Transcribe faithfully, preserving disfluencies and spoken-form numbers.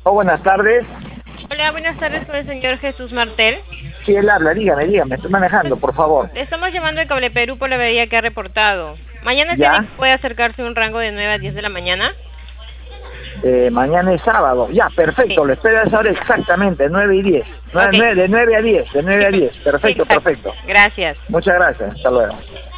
Oh, buenas tardes. Hola, buenas tardes con el señor Jesús Martel. Sí, él habla, dígame, dígame, estoy manejando, por favor. Le estamos llamando de Cable Perú por la avería que ha reportado. Mañana ¿Ya? tiene, puede acercarse un rango de nueve a diez de la mañana. Eh, mañana es sábado. Ya, perfecto, Sí. lo espero a esa hora exactamente, nueve y diez. Ok. De nueve a diez, de nueve a diez. Sí, Perfecto, exacto. perfecto. Gracias. Muchas gracias, hasta luego.